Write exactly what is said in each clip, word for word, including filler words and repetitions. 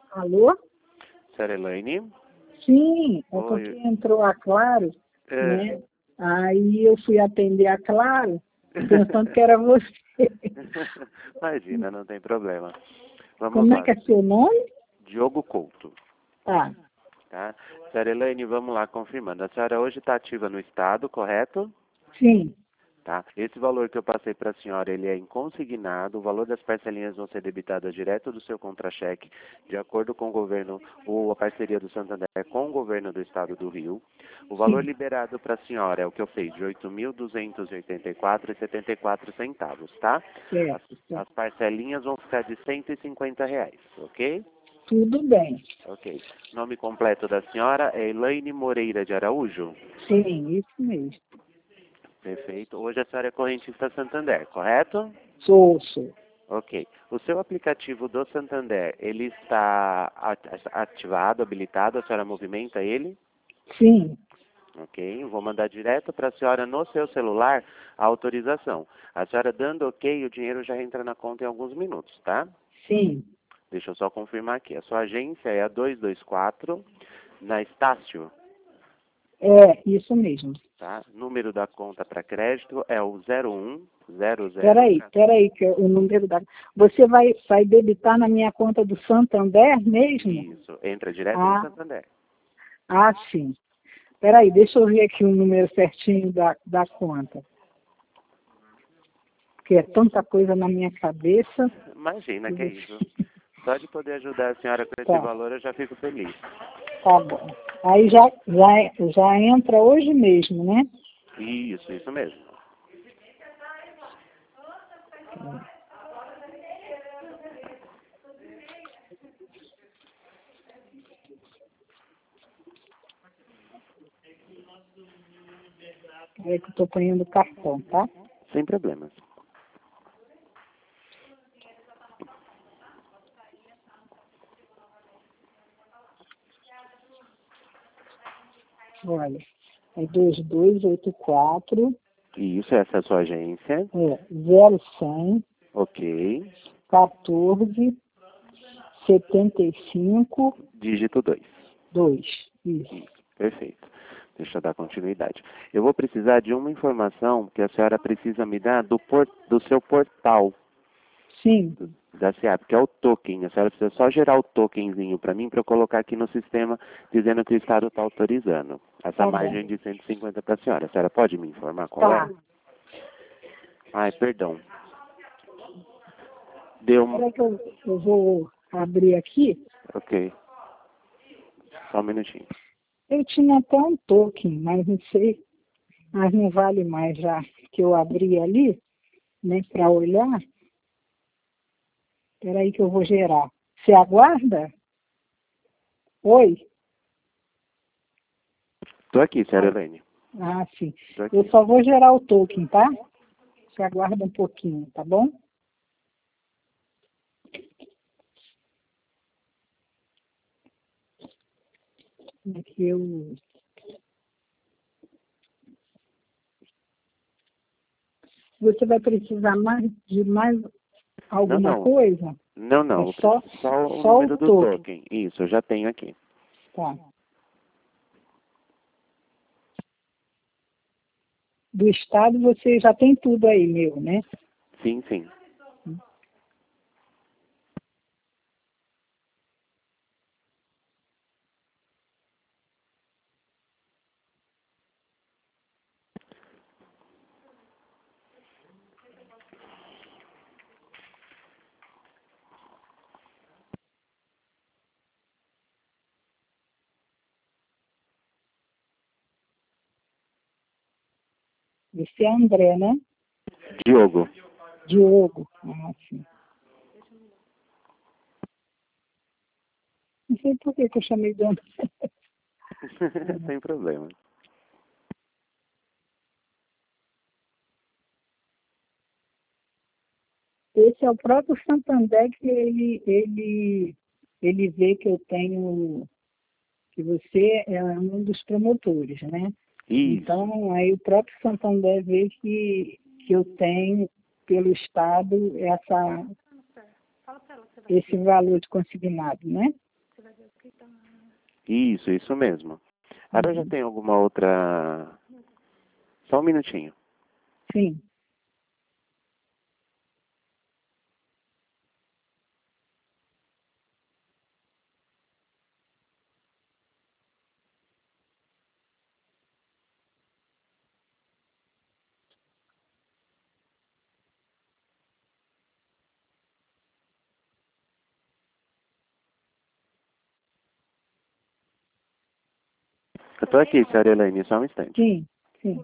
Alô? Senhora Elaine? Sim, é Oi. porque entrou a Claro, É. né? Aí eu fui atender a Claro, pensando que era você. Imagina, não tem problema. Vamos Como lá. é que é seu nome? Diogo Couto, Tá, tá? Senhora Elaine, vamos lá, confirmando. A senhora hoje está ativa no estado, correto? sim, Tá. Esse valor que eu passei para a senhora, ele é inconsignado. O valor das parcelinhas vão ser debitadas direto do seu contra-cheque, de acordo com o governo, ou a parceria do Santander com o governo do estado do Rio. O valor sim, liberado para a senhora é o que eu fiz, de oito mil duzentos e oitenta e quatro reais e setenta e quatro centavos, tá? As, certo, as certo. parcelinhas vão ficar de cento e cinquenta reais, ok? Tudo bem. Ok. Nome completo da senhora é Elaine Moreira de Araújo? Sim, isso mesmo. Perfeito. Hoje a senhora é correntista Santander, correto? Sou, sou. Ok. O seu aplicativo do Santander, ele está at- ativado, habilitado? A senhora movimenta ele? Sim, Ok. Vou mandar direto para a senhora no seu celular a autorização. A senhora dando ok, o dinheiro já entra na conta em alguns minutos, tá? sim. Deixa eu só confirmar aqui. A sua agência é a duzentos e vinte e quatro, na Estácio, É, isso mesmo. tá? Número da conta para crédito é o zero um zero zero. Peraí, peraí, que o número da... Você vai, vai debitar na minha conta do Santander mesmo? Isso, entra direto no Ah, Santander. ah, sim. Peraí, deixa eu ver aqui o número certinho da, da conta. Porque é tanta coisa na minha cabeça. Imagina que é isso. Só de poder ajudar a senhora com esse Tá, valor eu já fico feliz. tá bom. Aí já, já, já entra hoje mesmo, né? Isso, isso mesmo. É que eu tô ponhando o cartão, tá? Sem problemas. Olha, é dois dois oito quatro, Isso, essa é a sua agência. é zero cem, Ok. quatorze, setenta e cinco, Dígito dois. dois. Isso. Isso, perfeito. Deixa eu dar continuidade. Eu vou precisar de uma informação que a senhora precisa me dar do, por, do seu portal Sim, do- da S E A P, que é o token. A senhora precisa só gerar o tokenzinho para mim, para eu colocar aqui no sistema, dizendo que o Estado está autorizando essa tá margem bom. de cento e cinquenta para a senhora. A senhora pode me informar qual é? Tá. Ai, perdão. Deu um... Espera que eu, eu vou abrir aqui. Ok. Só um minutinho. Eu tinha até um token, mas não sei, mas não vale mais já que eu abri ali, né, para olhar. Espera aí que eu vou gerar. Você aguarda? Oi? Tô aqui, senhora Elaine. Ah, sim. Tô Eu aqui. só vou gerar o token, tá? Você aguarda um pouquinho, tá bom? Aqui eu... Você vai precisar mais de mais Não, alguma não. coisa? Não, É não. Eu só, preciso só o só o número do token, token. Isso, eu já tenho aqui. tá? Do estado você já tem tudo aí, meu, né? Sim, sim. Esse é André, né? Diogo. Diogo. Ah, sim. Não sei por que que eu chamei de André. Sem problema. Esse é o próprio Santander que ele, ele, ele vê que eu tenho, que você é um dos promotores, né? Isso. Então, aí o próprio Santander vê que, que eu tenho, pelo Estado, essa, esse valor de consignado, né? Isso, isso mesmo. Agora já Uhum. tem alguma outra... Só um minutinho. Sim. Eu estou aqui, senhora Elaine, só um instante. Sim, sim.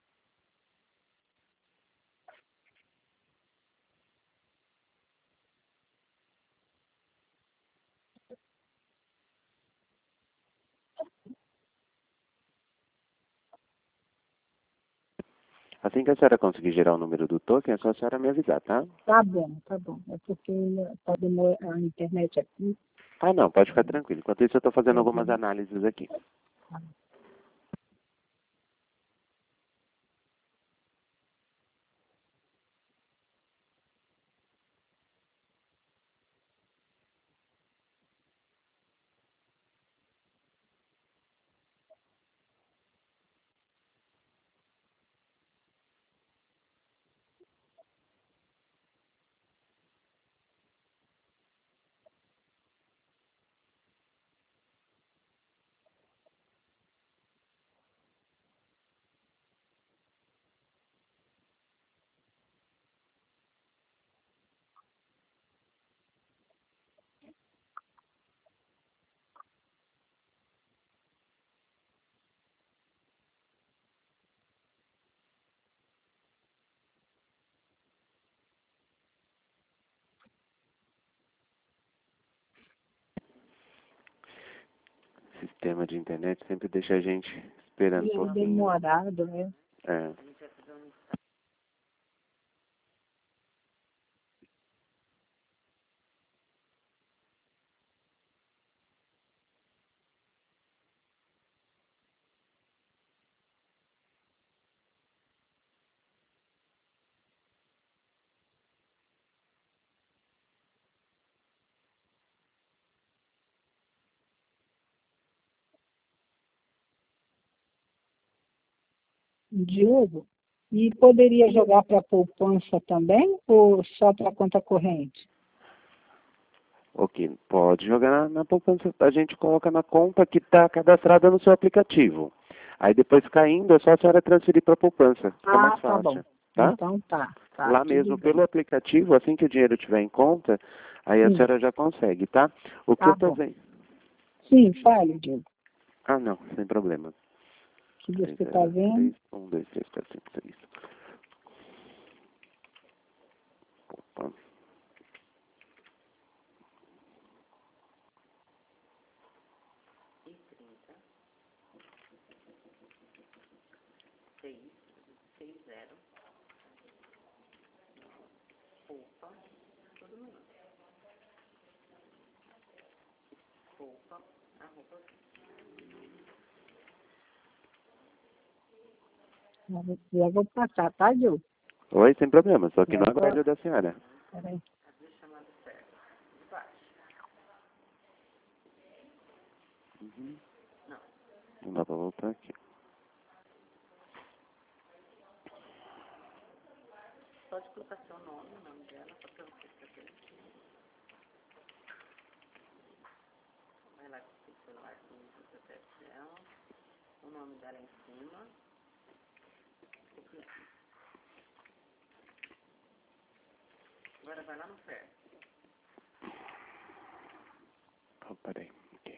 Assim que a senhora conseguir gerar o número do token, é só a senhora me avisar, tá? Tá bom, tá bom. É porque tá demor- a internet aqui. Ah, não, pode ficar tranquilo. Enquanto isso, eu estou fazendo algumas Uhum. análises aqui. Sistema de internet sempre deixa a gente esperando um E é pouquinho. demorado, né? É. Diogo, e poderia jogar para poupança também ou só para conta corrente? Ok, pode jogar na, na poupança. A gente coloca na conta que está cadastrada no seu aplicativo. Aí depois caindo, é só a senhora transferir para a poupança. Fica mais Ah, tá bom. fácil, tá? Então tá, tá, Lá tudo mesmo, bem. pelo aplicativo, assim que o dinheiro estiver em conta, aí a Sim, senhora já consegue, tá? O que eu tá tô bom. vendo... Sim, fale, Diogo. Ah, não, sem problema. Que Três você está zero vendo? três um dois três quatro cinco seis. Opa. Já vou já vou passar, tá, Diogo? Oi, sem problema, só que É não só... aguardo da senhora. Peraí. Não dá pra voltar aqui. Oh, peraí. Aqui.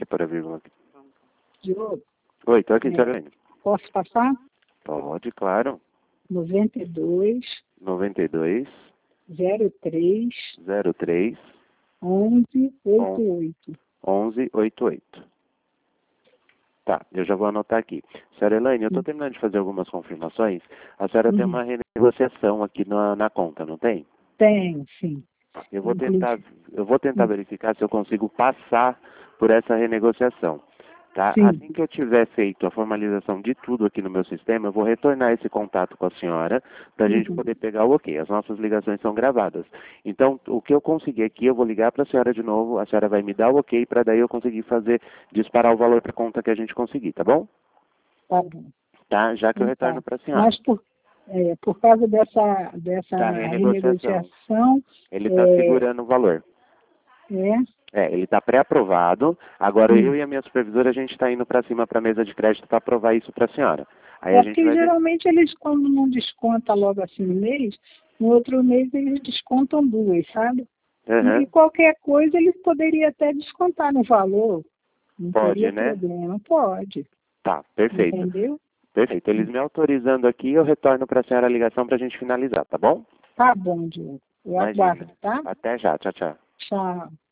Quer pôr a vírgula aqui? Diogo, Oi, estou aqui, É. senhora Elaine. posso passar? Pode, claro. noventa e dois, noventa e dois, zero três, zero três, onze, oitenta e oito. onze, oitenta e oito. Tá, eu já vou anotar aqui. Senhora Elaine, eu estou Hum. terminando de fazer algumas confirmações. A senhora tem Uhum. uma renegociação aqui na, na conta, não tem? Tem, sim. Eu vou Inclusive- tentar, eu vou tentar Hum. verificar se eu consigo passar por essa renegociação. Tá? Sim. Assim que eu tiver feito a formalização de tudo aqui no meu sistema, eu vou retornar esse contato com a senhora para a gente Uhum. poder pegar o ok. As nossas ligações são gravadas. Então, o que eu conseguir aqui, eu vou ligar para a senhora de novo, a senhora vai me dar o ok para daí eu conseguir fazer, disparar o valor para a conta que a gente conseguir, tá bom? Tá bom. Tá? Já que eu Então, retorno tá. para a senhora. Mas por, é, por causa dessa, dessa Da renegociação. renegociação, Ele está é, segurando o valor. é, É, ele está pré-aprovado. Agora Hum. eu e a minha supervisora, a gente está indo para cima para a mesa de crédito para aprovar isso para a senhora. Aí é a gente porque vai ver. geralmente eles, quando não desconta logo assim no mês, no outro mês eles descontam duas, sabe? Uhum. E qualquer coisa eles poderiam até descontar no valor. Não Pode, teria né? problema. Pode. Tá, perfeito. Entendeu? Perfeito. Eles me autorizando aqui, eu retorno para a senhora a ligação para a gente finalizar, tá bom? Tá bom, Diogo. Eu Imagina. aguardo, tá? Até já. Tchau, tchau. Tchau.